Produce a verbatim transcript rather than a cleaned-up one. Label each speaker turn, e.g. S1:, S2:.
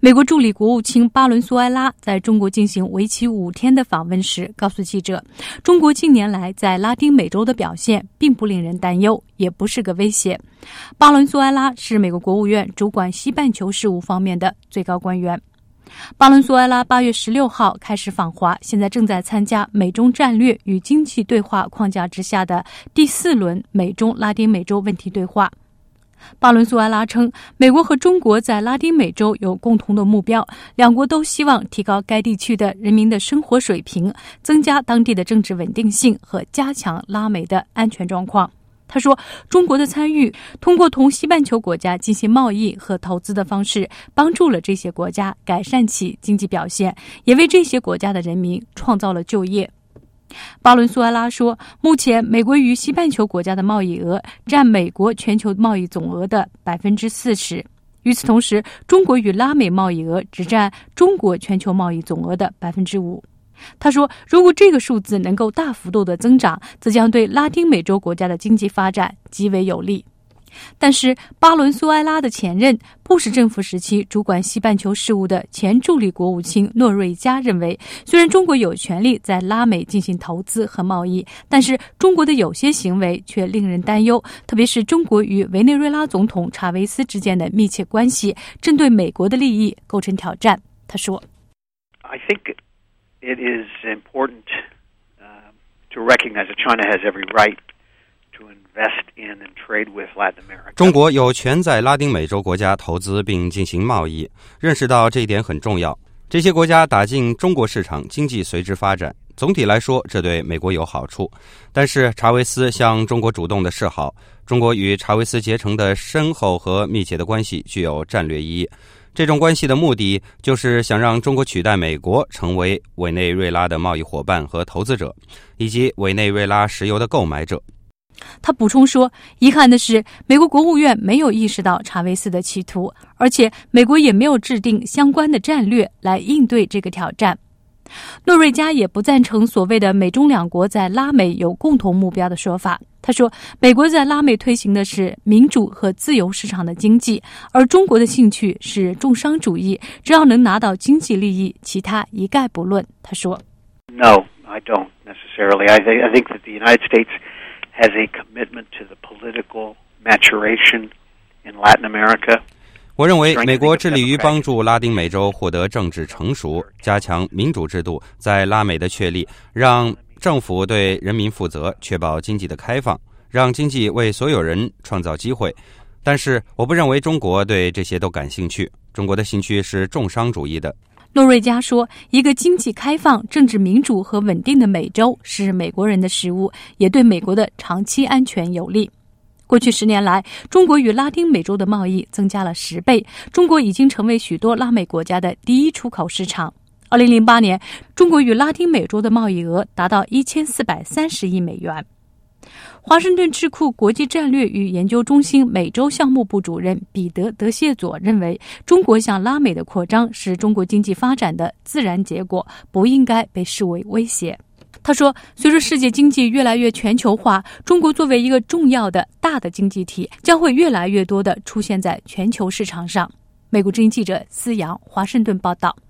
S1: 美国助理国务卿巴伦苏埃拉在中国进行为期五天的访问时告诉记者，中国近年来在拉丁美洲的表现并不令人担忧，也不是个威胁。巴伦苏埃拉是美国国务院主管西半球事务方面的最高官员。巴伦苏埃拉八月十六号开始访华，现在正在参加美中战略与经济对话框架之下的第四轮美中拉丁美洲问题对话。巴伦苏埃拉称，美国和中国在拉丁美洲有共同的目标，两国都希望提高该地区的人民的生活水平，增加当地的政治稳定性和加强拉美的安全状况。他说，中国的参与通过同西半球国家进行贸易和投资的方式，帮助了这些国家改善其经济表现，也为这些国家的人民创造了就业。巴伦苏埃拉说，目前美国与西半球国家的贸易额占美国全球贸易总额的 百分之四十。 与此同时，中国与拉美贸易额只占中国全球贸易总额的 百分之五。他说，如果这个数字能够大幅度的增长，则将对拉丁美洲国家的经济发展极为有利。但是巴伦苏埃拉的前任布什政府时期主管西半球事务的前助理国务卿诺瑞加认为，虽然中国有权利在拉美进行投资和贸易，但是中国的有些行为却令人担忧，特别是中国与委内瑞拉总统查韦斯之间的密切关系正对美国的利益构成挑战。他说，
S2: I think it is important uh, to recognize that China has every right
S3: 中国有权在拉丁美洲国家投资并进行贸易，认识到这一点很重要。这些国家打进中国市场，经济随之发展。总体来说，这对美国有好处。但是查韦斯向中国主动的示好，中国与查韦斯结成的深厚和密切的关系具有战略意义。这种关系的目的就是想让中国取代美国成为委内瑞拉的贸易伙伴和投资者，以及委内瑞拉石油的购买者。
S1: 他补充说，遗憾的是，美国国务院没有意识到查韦斯的企图，而且美国也没有制定相关的战略来应对这个挑战。诺瑞加也不赞成所谓的美中两国在拉美有共同目标的说法。他说，美国在拉美推行的是民主和自由市场的经济，而中国的兴趣是重商主义，只要能拿到经济利益，其他一概不论。他说
S2: No, I don't necessarily. I think, I think that the United States has a commitment to the political maturation in Latin America.
S3: 我认为美国致力于帮助拉丁美洲获得政治成熟，加强民主制度在拉美的确立，让政府对人民负责，确保经济的开放，让经济为所有人创造机会。但是我不认为中国对这些都感兴趣，中国的兴趣是重商主义的。
S1: 诺瑞加说，一个经济开放、政治民主和稳定的美洲是美国人的事务，也对美国的长期安全有利。过去十年来，中国与拉丁美洲的贸易增加了十倍，中国已经成为许多拉美国家的第一出口市场。二零零八年，中国与拉丁美洲的贸易额达到一千四百三十亿美元。华盛顿智库国际战略与研究中心美洲项目部主任彼得·德谢佐认为，中国向拉美的扩张是中国经济发展的自然结果，不应该被视为威胁。他说，随着世界经济越来越全球化，中国作为一个重要的大的经济体，将会越来越多地出现在全球市场上。美国之音记者思阳华盛顿报道。